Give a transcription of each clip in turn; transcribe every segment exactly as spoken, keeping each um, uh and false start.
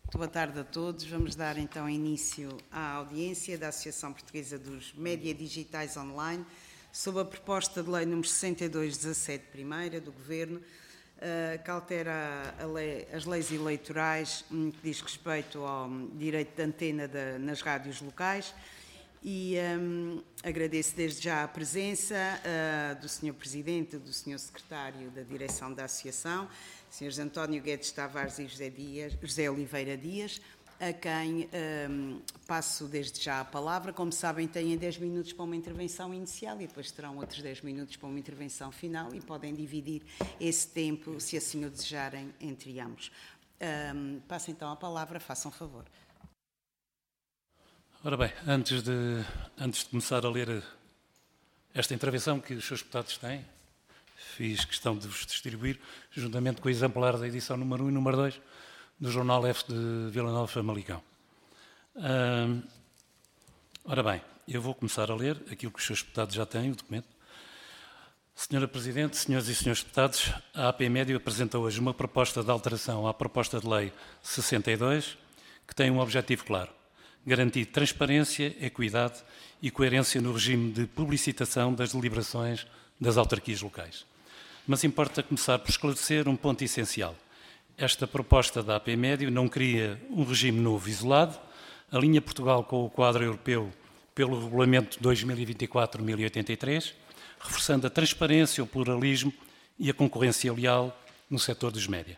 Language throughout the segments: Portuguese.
Muito boa tarde a todos. Vamos dar então início à audiência da Associação Portuguesa dos Média Digitais Online sob a proposta de lei número sessenta e dois dezassete, primeira, do Governo, que altera a lei, as leis eleitorais que diz respeito ao direito de antena de, nas rádios locais. E um, agradeço desde já a presença uh, do senhor Presidente, do senhor Secretário da Direção da Associação, senhores António Guedes Tavares e José, Dias, José Oliveira Dias, a quem um, passo desde já a palavra. Como sabem, têm dez minutos para uma intervenção inicial e depois terão outros dez minutos para uma intervenção final e podem dividir esse tempo, se assim o desejarem, entre ambos. Um, passo então a palavra, façam favor. Ora bem, antes de, antes de começar a ler esta intervenção que os seus deputados têm, fiz questão de vos distribuir, juntamente com o exemplar da edição número um e número dois do Jornal F de Vila Nova Famalicão. Hum, ora bem, eu vou começar a ler aquilo que os seus deputados já têm, o documento. Senhora Presidente, senhoras e senhores deputados, a A P Médio apresenta hoje uma proposta de alteração à proposta de lei sessenta e dois, que tem um objetivo claro: garantir transparência, equidade e coerência no regime de publicitação das deliberações das autarquias locais. Mas importa começar por esclarecer um ponto essencial. Esta proposta da A P Médio não cria um regime novo isolado, alinha Portugal com o quadro europeu pelo Regulamento dois mil e vinte e quatro barra mil e oitenta e três, reforçando a transparência, o pluralismo e a concorrência leal no setor dos média.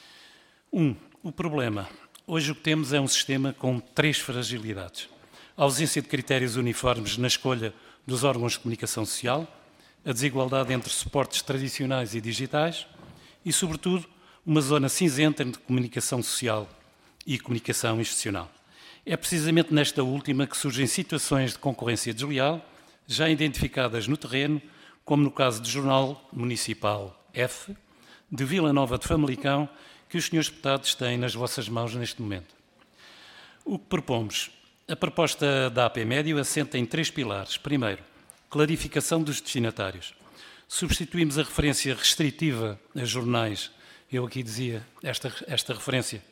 Um, o problema. Hoje o que temos é um sistema com três fragilidades: a ausência de critérios uniformes na escolha dos órgãos de comunicação social, a desigualdade entre suportes tradicionais e digitais e, sobretudo, uma zona cinzenta entre comunicação social e comunicação institucional. É precisamente nesta última que surgem situações de concorrência desleal, já identificadas no terreno, como no caso do Jornal Municipal F, de Vila Nova de Famalicão, que os senhores deputados têm nas vossas mãos neste momento. O que propomos? A proposta da A P Médio assenta em três pilares. Primeiro, clarificação dos destinatários. Substituímos a referência restritiva a jornais. Eu aqui dizia, esta, esta referência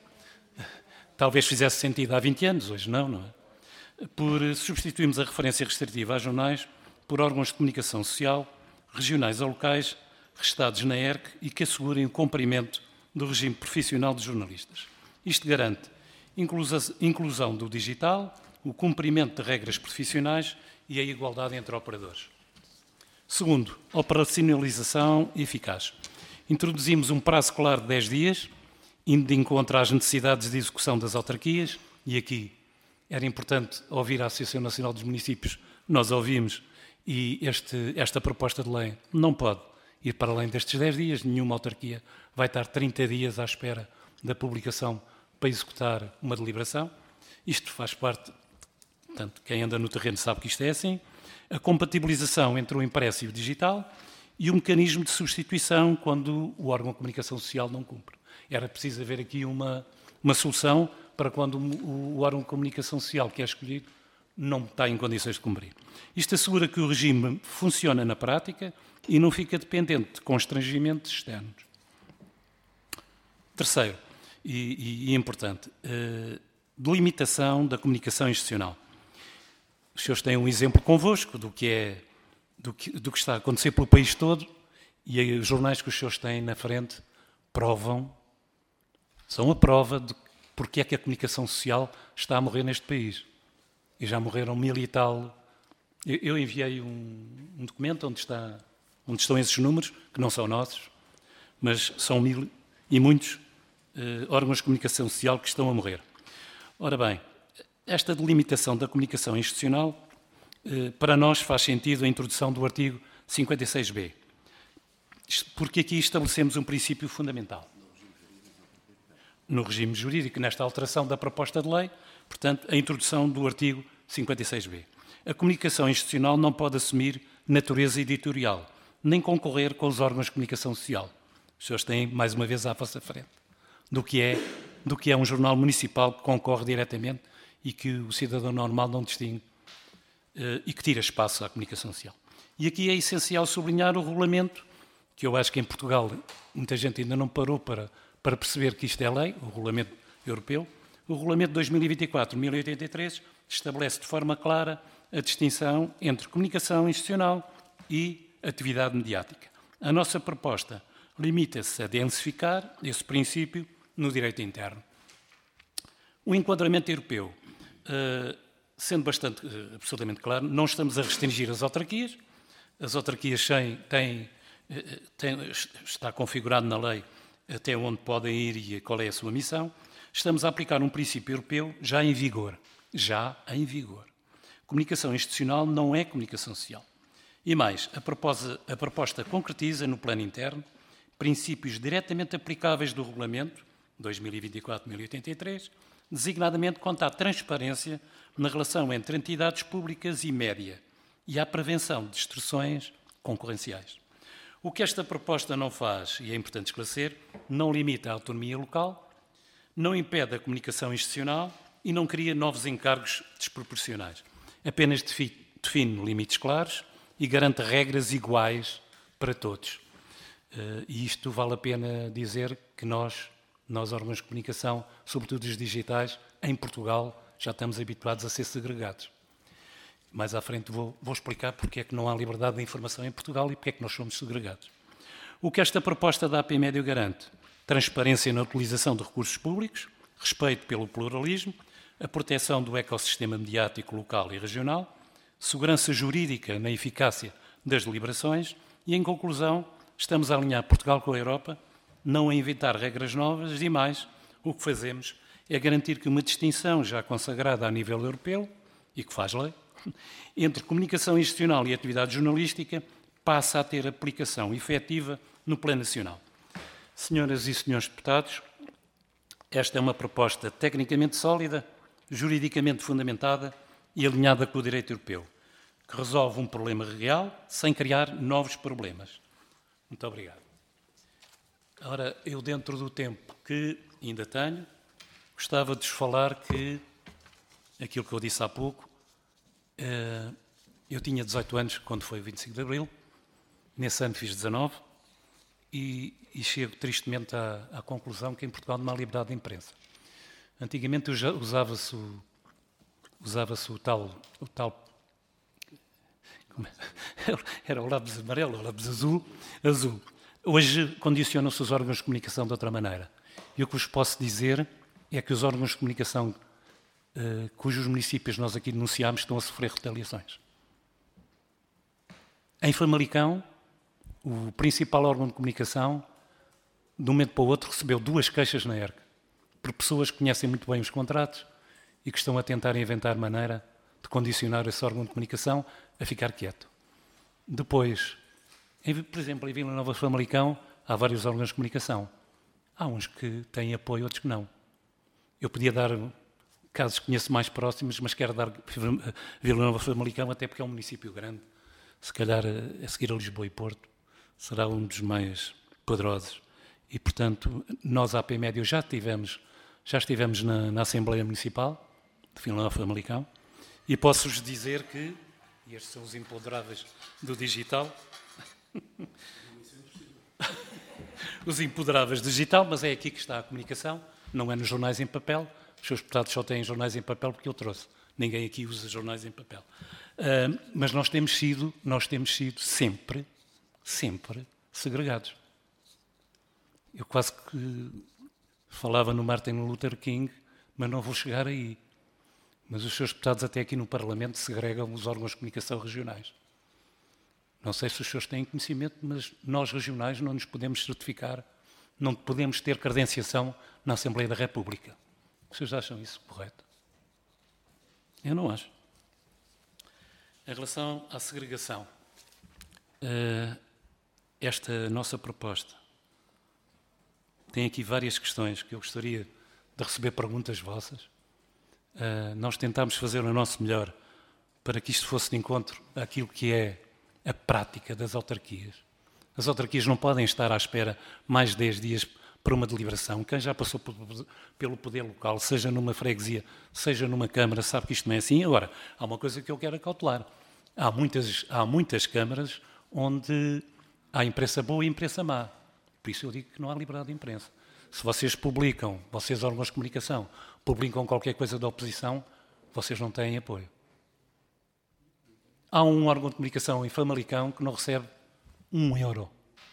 talvez fizesse sentido há vinte anos, hoje não, não é? Por substituímos a referência restritiva a jornais por órgãos de comunicação social, regionais ou locais, registados na E R C e que assegurem o cumprimento do regime profissional de jornalistas. Isto garante inclusão do digital, o cumprimento de regras profissionais e a igualdade entre operadores. Segundo, operacionalização eficaz. Introduzimos um prazo claro de dez dias, indo de encontro às necessidades de execução das autarquias, e aqui era importante ouvir a Associação Nacional dos Municípios, nós ouvimos, e este, esta proposta de lei não pode ir para além destes dez dias, nenhuma autarquia vai estar trinta dias à espera da publicação para executar uma deliberação. Isto faz parte, portanto, quem anda no terreno sabe que isto é assim. A compatibilização entre o impresso e o digital e o mecanismo de substituição quando o órgão de comunicação social não cumpre. Era preciso haver aqui uma, uma solução para quando o, o órgão de comunicação social que é escolhido não está em condições de cumprir. Isto assegura que o regime funciona na prática e não fica dependente de constrangimentos externos. Terceiro, e, e importante, uh, delimitação da comunicação institucional. Os senhores têm um exemplo convosco do que, é, do, que, do que está a acontecer pelo país todo e os jornais que os senhores têm na frente provam, são a prova de porque é que a comunicação social está a morrer neste país. E já morreram mil e tal. Eu, eu enviei um, um documento onde, está, onde estão esses números, que não são nossos, mas são mil e muitos Uh, órgãos de comunicação social que estão a morrer. Ora bem, esta delimitação da comunicação institucional, uh, para nós faz sentido a introdução do artigo cinquenta e seis B, porque aqui estabelecemos um princípio fundamental. No regime jurídico, nesta alteração da proposta de lei, portanto, a introdução do artigo cinquenta e seis B. A comunicação institucional não pode assumir natureza editorial, nem concorrer com os órgãos de comunicação social. Os senhores têm, mais uma vez, à vossa frente. Do que, é, do que é um jornal municipal que concorre diretamente e que o cidadão normal não distingue uh, e que tira espaço à comunicação social. E aqui é essencial sublinhar o regulamento, que eu acho que em Portugal muita gente ainda não parou para, para perceber que isto é lei, o regulamento europeu, O Regulamento dois mil e vinte e quatro mil e oitenta e três estabelece de forma clara a distinção entre comunicação institucional e atividade mediática. A nossa proposta limita-se a densificar esse princípio no direito interno. O enquadramento europeu, sendo bastante, absolutamente claro, não estamos a restringir as autarquias. As autarquias têm, têm, está configurado na lei até onde podem ir e qual é a sua missão. Estamos a aplicar um princípio europeu já em vigor. Já em vigor. Comunicação institucional não é comunicação social. E mais, a proposta, a proposta concretiza no plano interno princípios diretamente aplicáveis do Regulamento dois mil e vinte e quatro mil e oitenta e três, designadamente quanto à transparência na relação entre entidades públicas e média e à prevenção de distorções concorrenciais. O que esta proposta não faz, e é importante esclarecer, não limita a autonomia local, não impede a comunicação institucional e não cria novos encargos desproporcionais. Apenas define limites claros e garante regras iguais para todos. E isto vale a pena dizer que nós, nós órgãos de comunicação, sobretudo os digitais, em Portugal, já estamos habituados a ser segregados. Mais à frente vou, vou explicar porque é que não há liberdade de informação em Portugal e porque é que nós somos segregados. O que esta proposta da A P Médio garante? Transparência na utilização de recursos públicos, respeito pelo pluralismo, a proteção do ecossistema mediático local e regional, segurança jurídica na eficácia das deliberações e, em conclusão, estamos a alinhar Portugal com a Europa, não a inventar regras novas e, mais, o que fazemos é garantir que uma distinção já consagrada a nível europeu, e que faz lei, entre comunicação institucional e atividade jornalística passa a ter aplicação efetiva no plano nacional. Senhoras e senhores deputados, esta é uma proposta tecnicamente sólida, juridicamente fundamentada e alinhada com o direito europeu, que resolve um problema real sem criar novos problemas. Muito obrigado. Ora, eu dentro do tempo que ainda tenho, gostava de vos falar que, aquilo que eu disse há pouco, eu tinha dezoito anos quando foi o vinte e cinco de Abril, nesse ano fiz dezanove, e, e chego tristemente à, à conclusão que em Portugal não há liberdade de imprensa. Antigamente usava-se o, usava-se o tal, o tal como é? Era o lápis amarelo, o lápis azul, azul. Hoje condicionam-se os órgãos de comunicação de outra maneira. E o que vos posso dizer é que os órgãos de comunicação uh, cujos municípios nós aqui denunciámos estão a sofrer retaliações. Em Famalicão, o principal órgão de comunicação, de um momento para o outro, recebeu duas queixas na E R C, por pessoas que conhecem muito bem os contratos e que estão a tentar inventar maneira de condicionar esse órgão de comunicação a ficar quieto. Depois, em, por exemplo, em Vila Nova de Famalicão, há vários órgãos de comunicação. Há uns que têm apoio, outros que não. Eu podia dar casos que conheço mais próximos, mas quero dar Vila Nova de Famalicão, até porque é um município grande. Se calhar, a seguir a Lisboa e Porto, será um dos mais poderosos. E, portanto, nós, a A P Médio, já estivemos, já estivemos na, na Assembleia Municipal de Vila Nova de Famalicão e posso-vos dizer que, e estes são os empoderáveis do digital, os empoderáveis do digital, mas é aqui que está a comunicação, não é nos jornais em papel. Os seus deputados só têm jornais em papel porque eu trouxe. Ninguém aqui usa jornais em papel. Uh, mas nós temos sido, nós temos sido sempre, sempre segregados. Eu quase que falava no Martin Luther King, mas não vou chegar aí. Mas os seus deputados até aqui no Parlamento segregam os órgãos de comunicação regionais. Não sei se os senhores têm conhecimento, mas nós regionais não nos podemos certificar, não podemos ter credenciação na Assembleia da República. Os senhores acham isso correto? Eu não acho. Em relação à segregação, esta nossa proposta tem aqui várias questões que eu gostaria de receber perguntas vossas. Nós tentámos fazer o nosso melhor para que isto fosse de encontro àquilo que é a prática das autarquias. As autarquias não podem estar à espera mais de dez dias para uma deliberação. Quem já passou pelo poder local, seja numa freguesia, seja numa Câmara, sabe que isto não é assim. Agora, há uma coisa que eu quero acautelar. Há muitas, há muitas câmaras onde há imprensa boa e imprensa má. Por isso eu digo que não há liberdade de imprensa. Se vocês publicam, vocês órgãos de comunicação, publicam qualquer coisa da oposição, vocês não têm apoio. Há um órgão de comunicação em Famalicão que não recebe um euro.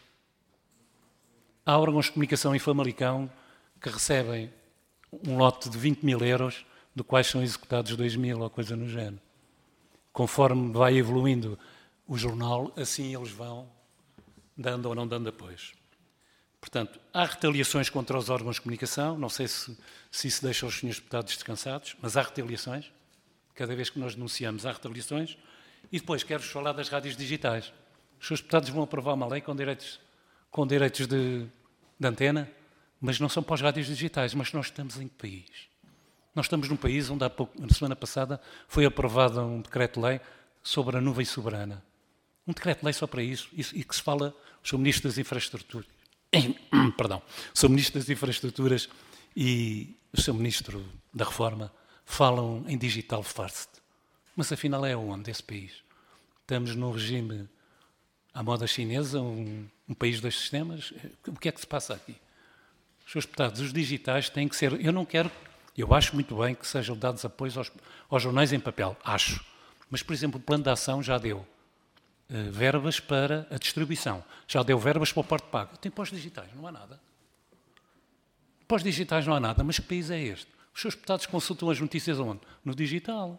Há órgãos de comunicação em Famalicão que recebem um lote de vinte mil euros, do quais são executados dois mil ou coisa no género. Conforme vai evoluindo o jornal, assim eles vão dando ou não dando apoios. Portanto, há retaliações contra os órgãos de comunicação, não sei se, se isso deixa os senhores deputados descansados, mas há retaliações. Cada vez que nós denunciamos, há retaliações. E depois, quero-vos falar das rádios digitais. Os senhores deputados vão aprovar uma lei com direitos, com direitos de, de antena, mas não são para as rádios digitais. Mas nós estamos em que país? Nós estamos num país onde, há pouco, na semana passada, foi aprovado um decreto-lei sobre a nuvem soberana. Um decreto-lei só para isso, isso, e que se fala, o senhor Ministro das Infraestruturas, perdão, o senhor Ministro das Infraestruturas e o senhor Ministro da Reforma falam em digital first. Mas afinal é onde esse país? Estamos num regime à moda chinesa, um, um país dos sistemas? O que é que se passa aqui? Os senhores deputados, os digitais têm que ser... Eu não quero... Eu acho muito bem que sejam dados apoios aos, aos jornais em papel, acho. Mas, por exemplo, o Plano de Ação já deu uh, verbas para a distribuição, já deu verbas para o porto pago. Tem para os digitais, não há nada. Para os digitais não há nada, mas que país é este? Os seus deputados consultam as notícias onde? No digital.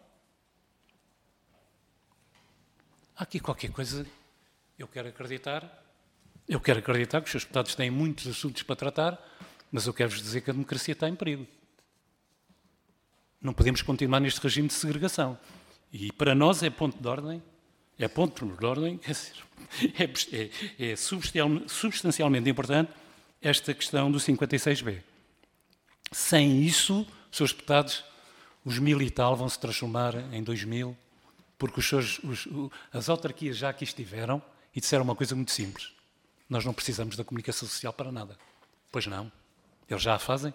Há aqui qualquer coisa, eu quero acreditar, eu quero acreditar que os seus deputados têm muitos assuntos para tratar, mas eu quero-vos dizer que a democracia está em perigo. Não podemos continuar neste regime de segregação. E para nós é ponto de ordem, é ponto de ordem, é, é, é substancialmente importante esta questão do cinquenta e seis B. Sem isso, os seus deputados, os mil e tal, vão se transformar em dois mil, porque os seus, os, as autarquias já aqui estiveram e disseram uma coisa muito simples. Nós não precisamos da comunicação social para nada. Pois não. Eles já a fazem.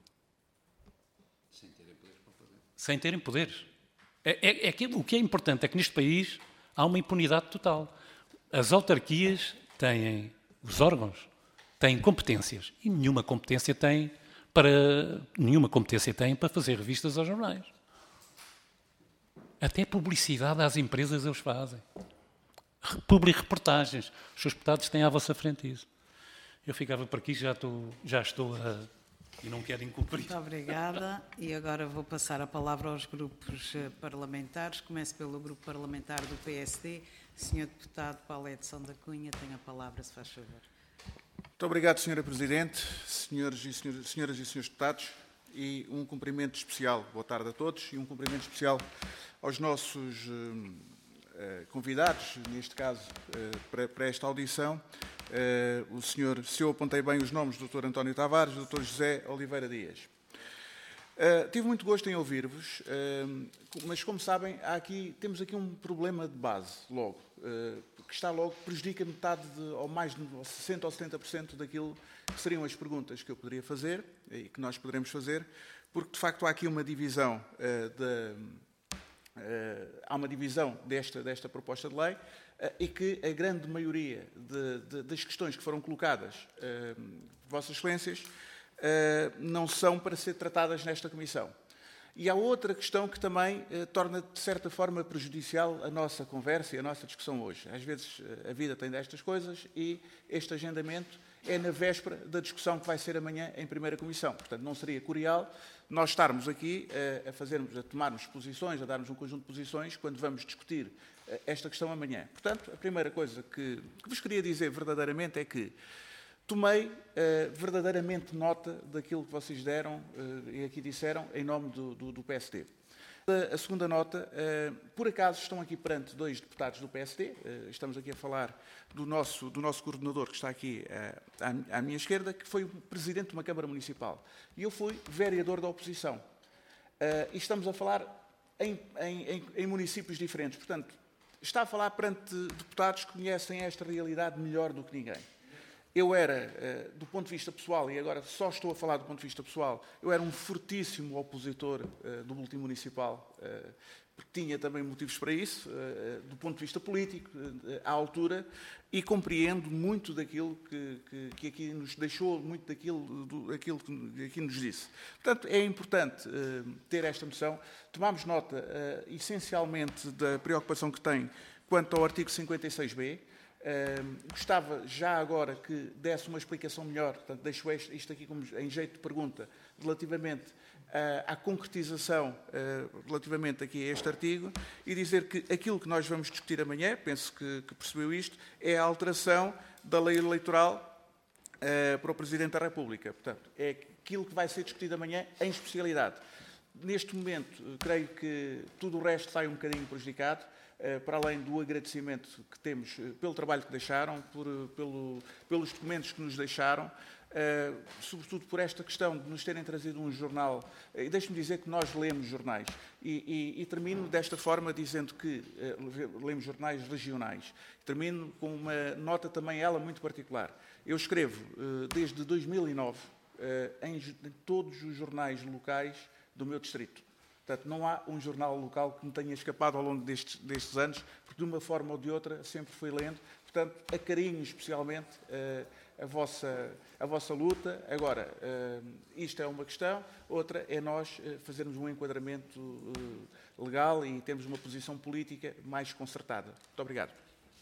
Sem terem poderes para fazer. Sem terem poderes. É, é, é que, o que é importante é que neste país há uma impunidade total. As autarquias têm, os órgãos, têm competências e nenhuma competência tem para, nenhuma competência tem para fazer revistas aos jornais. Até publicidade às empresas eles fazem. Public reportagens. Os seus deputados têm à vossa frente isso. Eu ficava por aqui, já estou, já estou a... e não quero incumprir. Muito obrigada. E agora vou passar a palavra aos grupos parlamentares. Começo pelo grupo parlamentar do P S D. senhor Deputado Paulo Edson da Cunha, tem a palavra, se faz favor. Muito obrigado, senhora Presidente, senhores e senhores, senhoras e senhores deputados, e um cumprimento especial, boa tarde a todos, e um cumprimento especial aos nossos uh, uh, convidados, neste caso, uh, para, para esta audição. Uh, o senhor, se eu apontei bem os nomes, doutor António Tavares, doutor José Oliveira Dias. Uh, tive muito gosto em ouvir-vos, uh, mas como sabem, há aqui, temos aqui um problema de base, logo, uh, que está logo, prejudica metade, de, ou mais de sessenta ou setenta por cento daquilo que seriam as perguntas que eu poderia fazer, e que nós poderemos fazer, porque de facto há aqui uma divisão, uh, de, uh, há uma divisão desta, desta proposta de lei, uh, e que a grande maioria de, de, das questões que foram colocadas, uh, Vossas Excelências, Uh, não são para ser tratadas nesta Comissão. E há outra questão que também uh, torna, de certa forma, prejudicial a nossa conversa e a nossa discussão hoje. Às vezes uh, a vida tem destas coisas e este agendamento é na véspera da discussão que vai ser amanhã em primeira Comissão. Portanto, não seria curial nós estarmos aqui uh, a fazermos, a tomarmos posições, a darmos um conjunto de posições quando vamos discutir uh, esta questão amanhã. Portanto, a primeira coisa que, que vos queria dizer verdadeiramente é que tomei uh, verdadeiramente nota daquilo que vocês deram uh, e aqui disseram em nome do, do, do P S D. A, a segunda nota, uh, por acaso estão aqui perante dois deputados do P S D, uh, estamos aqui a falar do nosso, do nosso coordenador que está aqui uh, à, à minha esquerda, que foi o presidente de uma Câmara Municipal. E eu fui vereador da oposição. Uh, e estamos a falar em, em, em, em municípios diferentes. Portanto, está a falar perante deputados que conhecem esta realidade melhor do que ninguém. eu era, do ponto de vista pessoal, e agora só estou a falar do ponto de vista pessoal, eu era um fortíssimo opositor do boletim municipal, porque tinha também motivos para isso, do ponto de vista político, à altura, e compreendo muito daquilo que, que, que aqui nos deixou, muito daquilo, do, aquilo que aqui nos disse. Portanto, é importante ter esta noção. Tomámos nota, essencialmente, da preocupação que tem quanto ao artigo cinquenta e seis B, Uh, gostava já agora que desse uma explicação melhor, portanto, deixo isto aqui como, em jeito de pergunta, relativamente uh, à concretização, uh, relativamente aqui a este artigo, e dizer que aquilo que nós vamos discutir amanhã, penso que, que percebeu isto, é a alteração da lei eleitoral uh, para o Presidente da República. Portanto, é aquilo que vai ser discutido amanhã em especialidade. Neste momento, creio que tudo o resto sai um bocadinho prejudicado, para além do agradecimento que temos pelo trabalho que deixaram, por, pelo, pelos documentos que nos deixaram, uh, sobretudo por esta questão de nos terem trazido um jornal. E deixe-me dizer que nós lemos jornais. E, e, e termino desta forma dizendo que uh, lemos jornais regionais. Termino com uma nota também, ela, muito particular. Eu escrevo uh, desde dois mil e nove uh, em, em todos os jornais locais do meu distrito. Portanto, não há um jornal local que me tenha escapado ao longo destes, destes anos, porque de uma forma ou de outra sempre fui lendo. Portanto, acarinho especialmente uh, a, vossa, a vossa luta. Agora, uh, isto é uma questão, outra é nós uh, fazermos um enquadramento uh, legal e termos uma posição política mais concertada. Muito obrigado.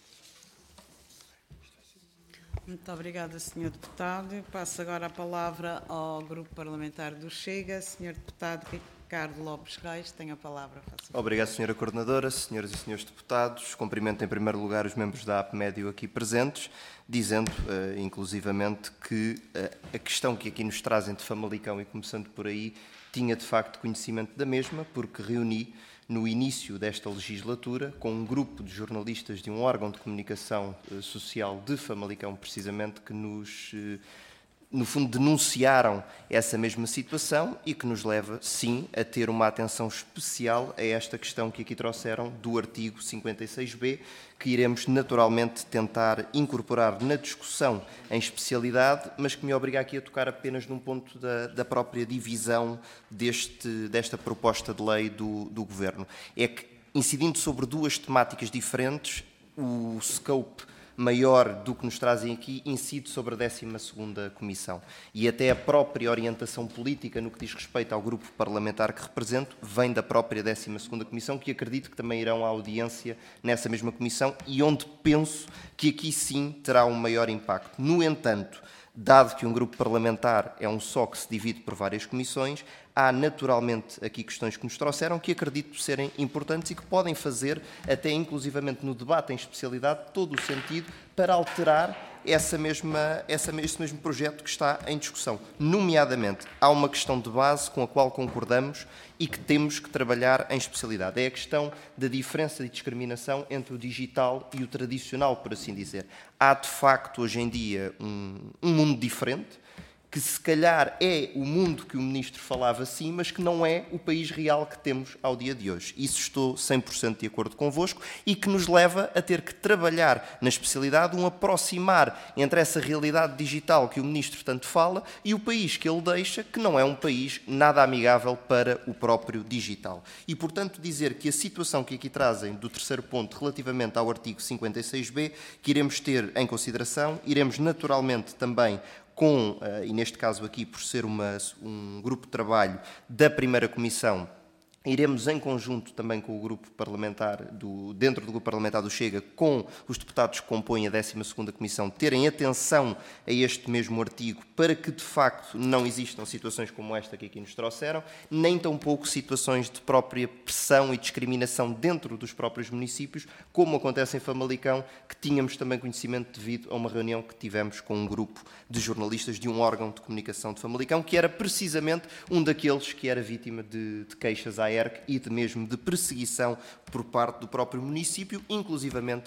Muito obrigada, senhor Deputado. Passo agora a palavra ao Grupo Parlamentar do Chega. senhor Deputado Ricardo Lopes Reis, tem a palavra. Obrigado, senhora Coordenadora, senhoras e senhores deputados. Cumprimento em primeiro lugar os membros da A P Médio aqui presentes, dizendo, uh, inclusivamente, que uh, a questão que aqui nos trazem de Famalicão, e começando por aí, tinha de facto conhecimento da mesma, porque reuni no início desta legislatura, com um grupo de jornalistas de um órgão de comunicação uh, social de Famalicão, precisamente, que nos... Uh, no fundo, denunciaram essa mesma situação e que nos leva, sim, a ter uma atenção especial a esta questão que aqui trouxeram do artigo cinquenta e seis B, que iremos naturalmente tentar incorporar na discussão em especialidade, mas que me obriga aqui a tocar apenas num ponto da, da própria divisão deste, desta proposta de lei do, do Governo. É que, incidindo sobre duas temáticas diferentes, o scope maior do que nos trazem aqui incide sobre a décima segunda Comissão. E até a própria orientação política no que diz respeito ao grupo parlamentar que represento vem da própria décima segunda Comissão, que acredito que também irão à audiência nessa mesma Comissão e onde penso que aqui sim terá um maior impacto. No entanto, dado que um grupo parlamentar é um só que se divide por várias comissões, há naturalmente aqui questões que nos trouxeram que acredito serem importantes e que podem fazer, até inclusivamente no debate em especialidade, todo o sentido para alterar essa mesma, essa, esse mesmo projeto que está em discussão. Nomeadamente, há uma questão de base com a qual concordamos e que temos que trabalhar em especialidade. É a questão da diferença de discriminação entre o digital e o tradicional, por assim dizer. Há, de facto, hoje em dia, um, um mundo diferente, que se calhar é o mundo que o Ministro falava sim, mas que não é o país real que temos ao dia de hoje. Isso estou cem por cento de acordo convosco e que nos leva a ter que trabalhar na especialidade um aproximar entre essa realidade digital que o Ministro tanto fala e o país que ele deixa, que não é um país nada amigável para o próprio digital. E, portanto, dizer que a situação que aqui trazem do terceiro ponto relativamente ao artigo cinquenta e seis B, que iremos ter em consideração, iremos naturalmente também com, e neste caso aqui por ser uma, um grupo de trabalho da primeira Comissão, iremos em conjunto também com o grupo parlamentar, do, dentro do grupo parlamentar do Chega, com os deputados que compõem a décima segunda Comissão, terem atenção a este mesmo artigo para que de facto não existam situações como esta que aqui nos trouxeram, nem tampouco situações de própria pressão e discriminação dentro dos próprios municípios, como acontece em Famalicão, que tínhamos também conhecimento devido a uma reunião que tivemos com um grupo de jornalistas de um órgão de comunicação de Famalicão, que era precisamente um daqueles que era vítima de, de queixas à E R C e de mesmo de perseguição por parte do próprio município, inclusivamente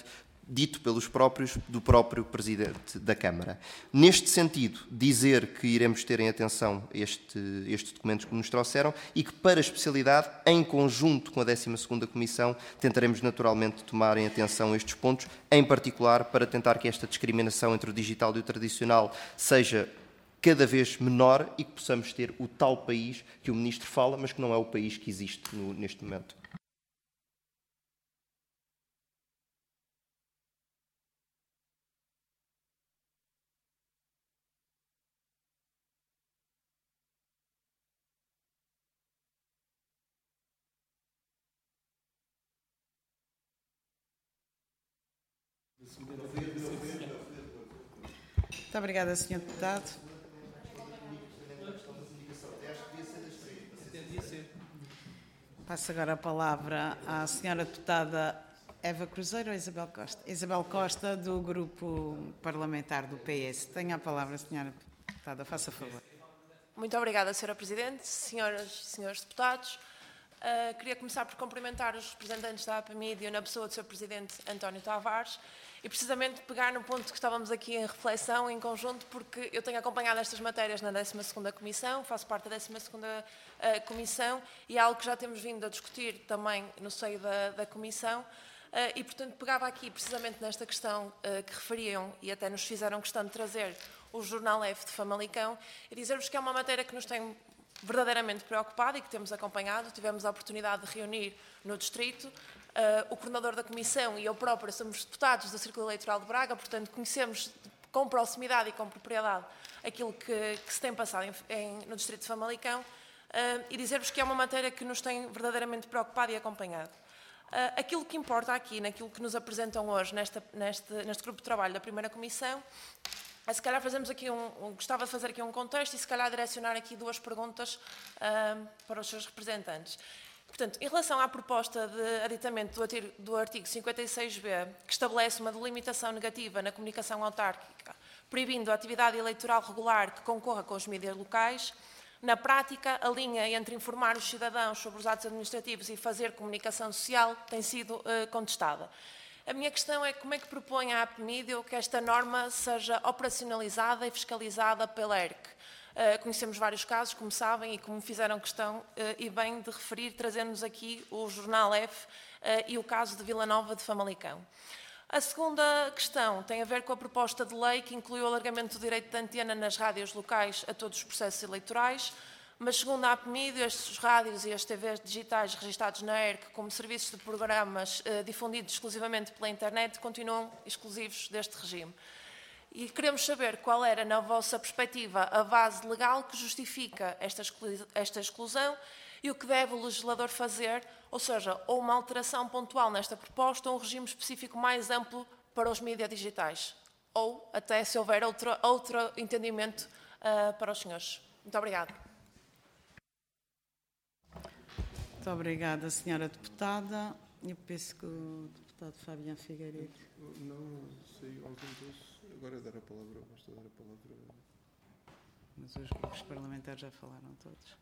dito pelos próprios, do próprio Presidente da Câmara. Neste sentido, dizer que iremos ter em atenção este, estes documentos que nos trouxeram e que, para a especialidade, em conjunto com a décima segunda Comissão, tentaremos naturalmente tomar em atenção estes pontos, em particular para tentar que esta discriminação entre o digital e o tradicional seja cada vez menor e que possamos ter o tal país que o Ministro fala, mas que não é o país que existe no, neste momento. Muito obrigada, senhor Deputado. Passo agora a palavra à senhora Deputada Eva Cruzeiro ou Isabel Costa? Isabel Costa, do Grupo Parlamentar do P S. Tenha a palavra, senhora Deputada, faça favor. Muito obrigada, senhora Presidente, senhoras e senhores deputados. Uh, queria começar por cumprimentar os representantes da APMídia na pessoa do seu Presidente António Tavares e precisamente pegar no ponto que estávamos aqui em reflexão em conjunto, porque eu tenho acompanhado estas matérias na décima segunda Comissão, faço parte da décima segunda uh, Comissão e é algo que já temos vindo a discutir também no seio da, da Comissão uh, e, portanto, pegava aqui precisamente nesta questão uh, que referiam e até nos fizeram questão de trazer o Jornal F de Famalicão e dizer-vos que é uma matéria que nos tem verdadeiramente preocupado e que temos acompanhado. Tivemos a oportunidade de reunir no Distrito. Uh, o coordenador da Comissão e eu própria somos deputados do Círculo Eleitoral de Braga, portanto conhecemos com proximidade e com propriedade aquilo que, que se tem passado em, em, no Distrito de Famalicão uh, e dizer-vos que é uma matéria que nos tem verdadeiramente preocupado e acompanhado. Uh, aquilo que importa aqui, naquilo que nos apresentam hoje nesta, neste, neste grupo de trabalho da primeira Comissão, é se calhar fazemos aqui um, um, gostava de fazer aqui um contexto e se calhar direcionar aqui duas perguntas uh, para os seus representantes. Portanto, em relação à proposta de aditamento do artigo, do artigo cinquenta e seis B, que estabelece uma delimitação negativa na comunicação autárquica, proibindo a atividade eleitoral regular que concorra com os mídias locais, na prática, a linha entre informar os cidadãos sobre os atos administrativos e fazer comunicação social tem sido uh, contestada. A minha questão é como é que propõe a APMídia que esta norma seja operacionalizada e fiscalizada pela E R C. Uh, conhecemos vários casos, como sabem, e como fizeram questão, uh, e bem de referir, trazendo-nos aqui o Jornal F uh, e o caso de Vila Nova de Famalicão. A segunda questão tem a ver com a proposta de lei que inclui o alargamento do direito de antena nas rádios locais a todos os processos eleitorais, mas segundo a APMídia, estes rádios e as T Vs digitais registados na E R C como serviços de programas uh, difundidos exclusivamente pela internet continuam exclusivos deste regime. E queremos saber qual era, na vossa perspectiva, a base legal que justifica esta, exclu esta exclusão e o que deve o legislador fazer, ou seja, ou uma alteração pontual nesta proposta ou um regime específico mais amplo para os mídias digitais, ou até se houver outro, outro entendimento uh, para os senhores. Muito obrigada. Muito obrigada, senhora Deputada. Eu penso que o deputado Fabiano Figueiredo... Não sei, alguém desse... Agora dar a palavra, basta dar a palavra. Mas os grupos parlamentares já falaram todos.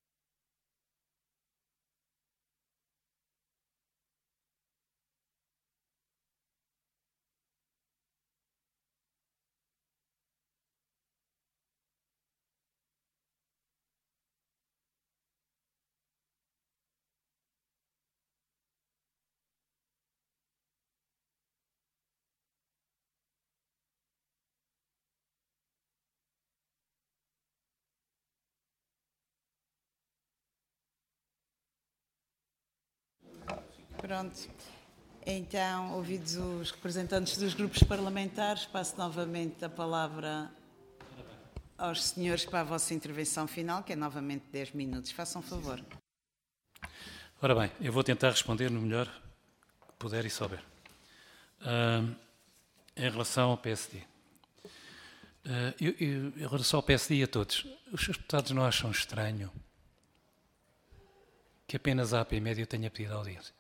Pronto. Então, ouvidos os representantes dos grupos parlamentares, passo novamente a palavra aos senhores para a vossa intervenção final, que é novamente dez minutos. Façam favor. Ora bem, eu vou tentar responder no melhor que puder e souber. Uh, em relação ao P S D. Uh, eu, eu, em relação ao P S D e a todos, os seus deputados não acham estranho que apenas a APMídia tenha pedido audiência?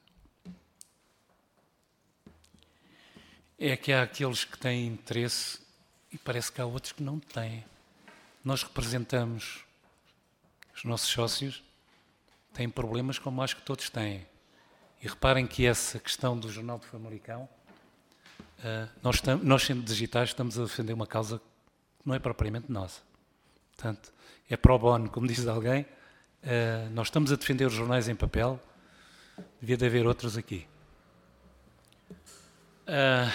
É que há aqueles que têm interesse e parece que há outros que não têm. Nós representamos os nossos sócios, têm problemas como acho que todos têm. E reparem que essa questão do Jornal de Famalicão Uh, nós, tam, nós, sendo digitais, estamos a defender uma causa que não é propriamente nossa. Portanto, é pro bono, como diz alguém. Uh, nós estamos a defender os jornais em papel. Devia de haver outros aqui. Uh,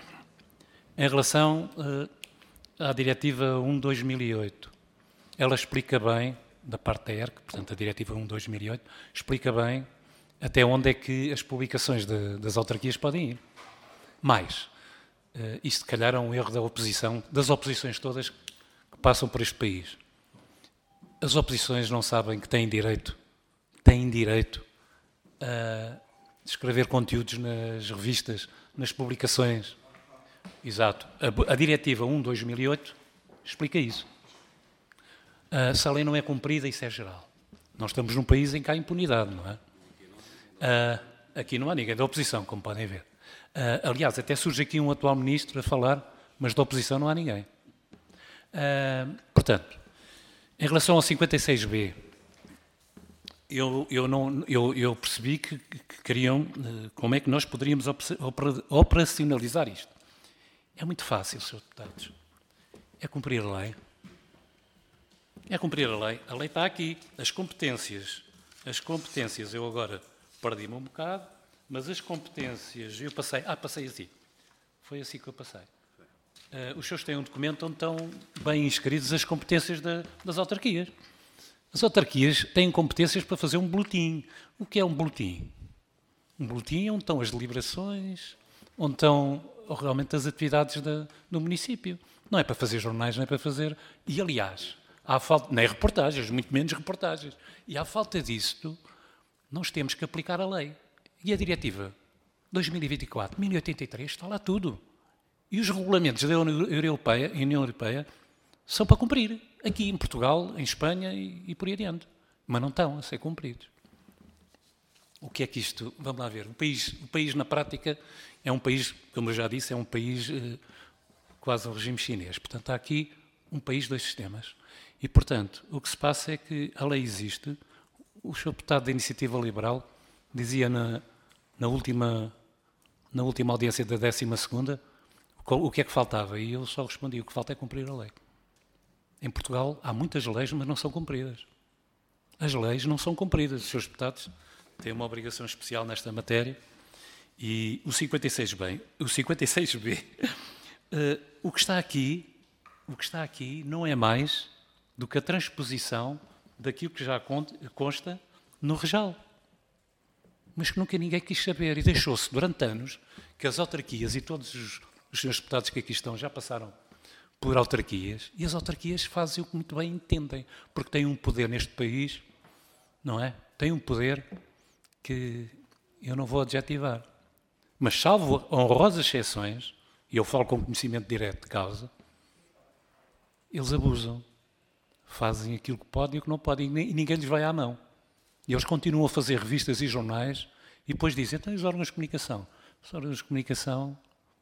em relação uh, à Diretiva um de dois mil e oito, ela explica bem, da parte da E R C, portanto, a Diretiva um de dois mil e oito, explica bem até onde é que as publicações de, das autarquias podem ir. Mais, uh, isto, se calhar, é um erro da oposição, das oposições todas que passam por este país. As oposições não sabem que têm direito, têm direito a escrever conteúdos nas revistas, nas publicações. Exato. A, a Diretiva um de dois mil e oito explica isso. Uh, se a lei não é cumprida, isso é geral. Nós estamos num país em que há impunidade, não é? Uh, aqui não há ninguém da oposição, como podem ver. Uh, aliás, até surge aqui um atual ministro a falar, mas da oposição não há ninguém. Uh, portanto, em relação ao cinquenta e seis B, eu, eu, não, eu, eu percebi que, que queriam, uh, como é que nós poderíamos operacionalizar isto. É muito fácil, senhores deputados. É cumprir a lei. É cumprir a lei. A lei está aqui. As competências, as competências, eu agora perdi-me um bocado, mas as competências, eu passei, ah, passei assim. Foi assim que eu passei. Uh, os senhores têm um documento onde estão bem inscritas as competências da, das autarquias. As autarquias têm competências para fazer um boletim. O que é um boletim? Um boletim é onde estão as deliberações, onde estão realmente as atividades da, do município. Não é para fazer jornais, não é para fazer... E, aliás, há falta... nem reportagens, muito menos reportagens. E à falta disto, nós temos que aplicar a lei. E a Diretiva dois mil e vinte e quatro, mil e oitenta e três, está lá tudo. E os regulamentos da União Europeia, União Europeia são para cumprir. Aqui em Portugal, em Espanha e, e por aí adiante. Mas não estão a ser cumpridos. O que é que isto... Vamos lá ver. O país, o país na prática, é um país, como eu já disse, é um país eh, quase um regime chinês. Portanto, há aqui um país, dois sistemas. E, portanto, o que se passa é que a lei existe. O senhor deputado da Iniciativa Liberal dizia na, na, última, na última audiência da décima segunda o que é que faltava. E eu só respondi, o que falta é cumprir a lei. Em Portugal há muitas leis, mas não são cumpridas. As leis não são cumpridas. Os senhores deputados têm uma obrigação especial nesta matéria. E o cinquenta e seis B, o cinquenta e seis B, uh, o que está aqui, o que está aqui não é mais do que a transposição daquilo que já consta no Rejal. Mas que nunca ninguém quis saber e deixou-se durante anos que as autarquias e todos os, os senhores deputados que aqui estão já passaram por autarquias e as autarquias fazem o que muito bem entendem, porque têm um poder neste país, não é? Têm um poder que eu não vou adjetivar. Mas, salvo honrosas exceções, e eu falo com conhecimento direto de causa, eles abusam. Fazem aquilo que podem e o que não podem, e ninguém lhes vai à mão. E eles continuam a fazer revistas e jornais, e depois dizem, então, os órgãos de comunicação? Os órgãos de comunicação...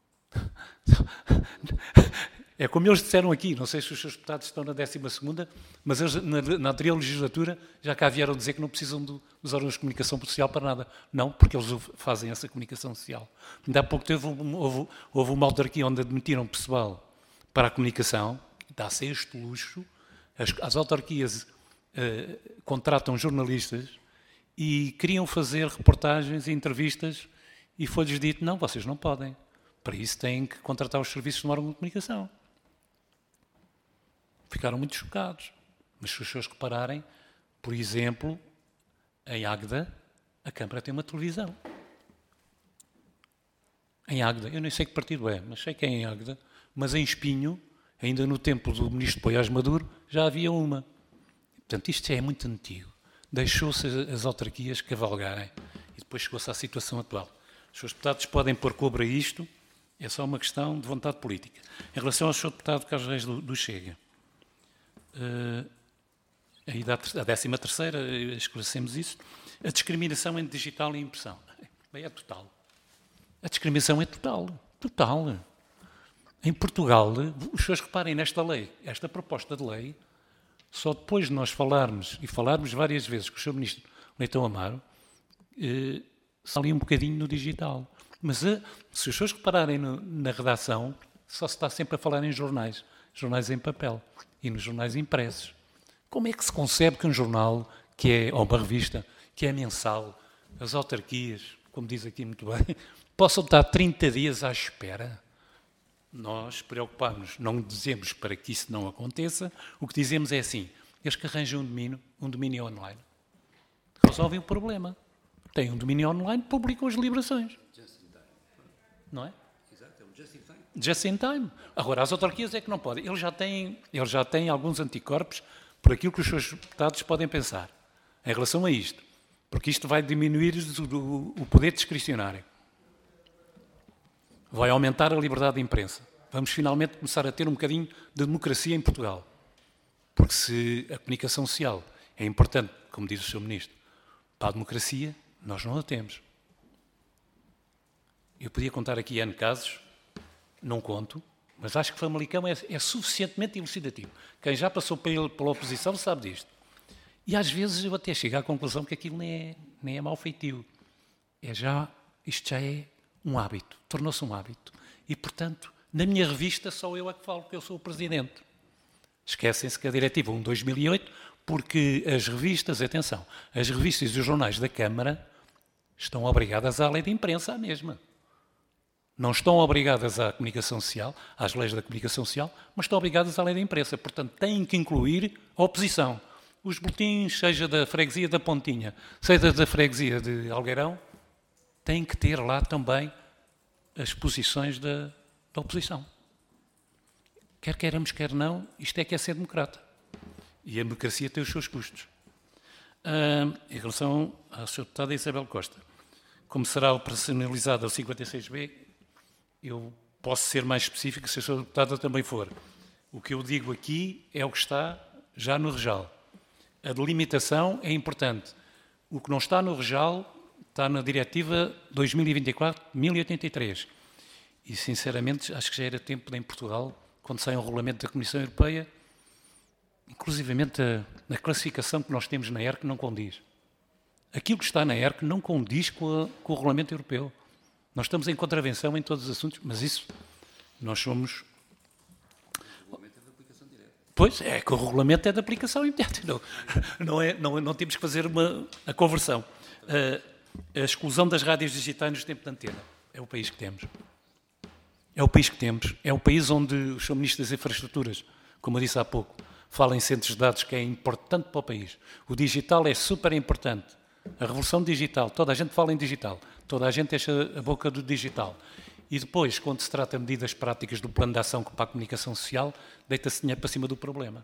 É como eles disseram aqui, não sei se os seus deputados estão na décima segunda, mas eles, na, na anterior legislatura, já cá vieram dizer que não precisam do, dos órgãos de comunicação social para nada. Não, porque eles fazem essa comunicação social. Ainda há pouco teve, houve, houve uma autarquia onde admitiram pessoal para a comunicação, dá-se este luxo, as, as autarquias uh, contratam jornalistas e queriam fazer reportagens e entrevistas e foi-lhes dito, não, vocês não podem. Para isso têm que contratar os serviços de um órgão de comunicação. Ficaram muito chocados. Mas se os senhores repararem, por exemplo, em Águeda, a Câmara tem uma televisão. Em Águeda, eu nem sei que partido é, mas sei que é em Águeda, mas em Espinho, ainda no tempo do ministro Poiás Maduro, já havia uma. Portanto, isto já é muito antigo. Deixou-se as autarquias cavalgarem e depois chegou-se à situação atual. Os senhores deputados podem pôr cobra a isto, é só uma questão de vontade política. Em relação ao senhor deputado Carlos Reis do, do Chega, uh, aí da a décima terceira, esclarecemos isso, a discriminação entre digital e impressão. Bem, é total. A discriminação é total. Total. Em Portugal, os senhores reparem nesta lei, esta proposta de lei, só depois de nós falarmos, e falarmos várias vezes com o senhor Ministro Leitão Amaro, eh, ali um bocadinho no digital. Mas uh, se as pessoas repararem no, na redação, só se está sempre a falar em jornais, jornais em papel e nos jornais impressos. Como é que se concebe que um jornal, que é, ou uma revista, que é mensal, as autarquias, como diz aqui muito bem, possam estar trinta dias à espera? Nós preocupamos, não dizemos para que isso não aconteça, o que dizemos é assim, eles que arranjam um domínio, um domínio online, resolvem o problema. Têm um domínio online, publicam as liberações. Não é? Just in time. Agora, as autarquias é que não podem. Eles já têm, eles já têm alguns anticorpos por aquilo que os seus deputados podem pensar em relação a isto. Porque isto vai diminuir o, o poder discricionário. Vai aumentar a liberdade de imprensa. Vamos finalmente começar a ter um bocadinho de democracia em Portugal. Porque se a comunicação social é importante, como diz o senhor Ministro, para a democracia, nós não a temos. Eu podia contar aqui N casos, não conto, mas acho que Famalicão é, é suficientemente elucidativo. Quem já passou pela, pela oposição sabe disto. E às vezes eu até chego à conclusão que aquilo nem é, nem é mau feitio. É já, isto já é um hábito, tornou-se um hábito. E, portanto, na minha revista só eu é que falo, porque eu sou o presidente. Esquecem-se que a diretiva um de dois mil e oito, porque as revistas, atenção, as revistas e os jornais da Câmara estão obrigadas à lei de imprensa, à mesma. Não estão obrigadas à comunicação social, às leis da comunicação social, mas estão obrigadas à lei da imprensa. Portanto, têm que incluir a oposição. Os boletins, seja da freguesia da Pontinha, seja da freguesia de Algueirão, têm que ter lá também as posições da, da oposição. Quer queiramos, quer não, isto é que é ser democrata. E a democracia tem os seus custos. Ah, em relação à senhora deputada Isabel Costa, como será operacionalizado o cinquenta e seis B, eu posso ser mais específico se a senhora deputada também for. O que eu digo aqui é o que está já no Rejal. A delimitação é importante. O que não está no Rejal está na Diretiva dois mil e vinte e quatro mil e oitenta e três. E, sinceramente, acho que já era tempo de, em Portugal, quando sai um regulamento da Comissão Europeia, inclusivamente a, a classificação que nós temos na E R C não condiz. Aquilo que está na E R C não condiz com, a, com o regulamento europeu. Nós estamos em contravenção em todos os assuntos, mas isso, nós somos... Pois, é que o regulamento é de aplicação imediata. Não, não, é, não, não temos que fazer uma, a conversão. A, a exclusão das rádios digitais nos tempos de antena. É o país que temos. É o país que temos. É o país onde o senhor Ministro das Infraestruturas, como eu disse há pouco, fala em centros de dados, que é importante para o país. O digital é super importante. A revolução digital, toda a gente fala em digital. Toda a gente enche a boca do digital. E depois, quando se trata de medidas práticas do plano de ação para a comunicação social, deita-se dinheiro para cima do problema.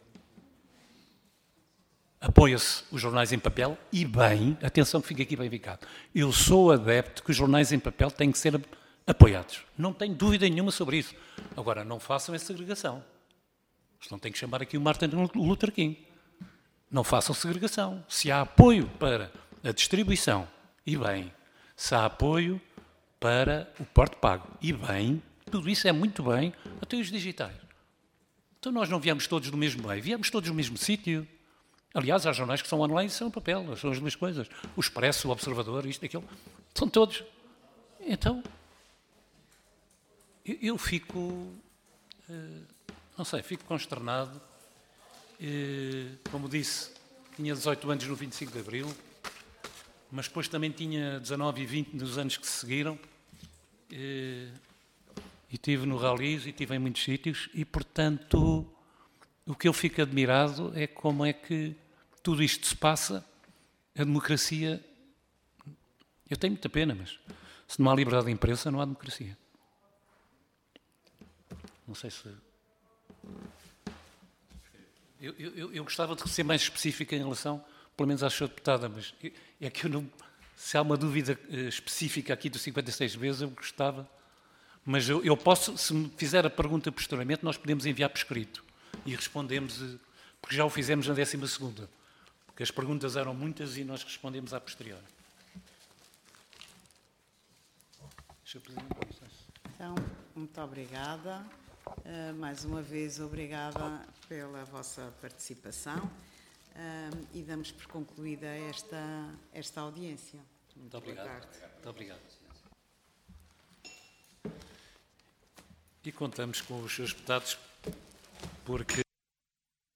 Apoia-se os jornais em papel e bem, atenção que fica aqui bem indicado, eu sou adepto que os jornais em papel têm que ser apoiados. Não tenho dúvida nenhuma sobre isso. Agora, não façam essa segregação. Não tem que chamar aqui o Martin Luther King. Não façam segregação. Se há apoio para a distribuição, e bem, se há apoio para o porto pago, e bem, tudo isso é muito bem, até os digitais. Então nós não viemos todos do mesmo meio, viemos todos do mesmo sítio. Aliás, há jornais que são online e são papel, são as duas coisas. O Expresso, o Observador, isto, aquilo, são todos. Então, eu, eu fico, uh, não sei, fico consternado. Uh, como disse, tinha dezoito anos no vinte e cinco de Abril, mas depois também tinha dezanove e vinte nos anos que se seguiram, e, e estive no Ralis e estive em muitos sítios, e, portanto, o que eu fico admirado é como é que tudo isto se passa, a democracia... Eu tenho muita pena, mas se não há liberdade de imprensa, não há democracia. Não sei se... Eu, eu, eu gostava de ser mais específica em relação... pelo menos à senhora deputada, mas é que eu não... Se há uma dúvida específica aqui do cinquenta e seis vezes, eu gostava... Mas eu, eu posso, se me fizer a pergunta posteriormente, nós podemos enviar por escrito e respondemos, porque já o fizemos na décima segunda, porque as perguntas eram muitas e nós respondemos à posterior. Então, muito obrigada. Uh, mais uma vez, obrigada pela vossa participação. Um, e damos por concluída esta, esta audiência. Muito obrigado. Muito obrigado. E contamos com os seus deputados, porque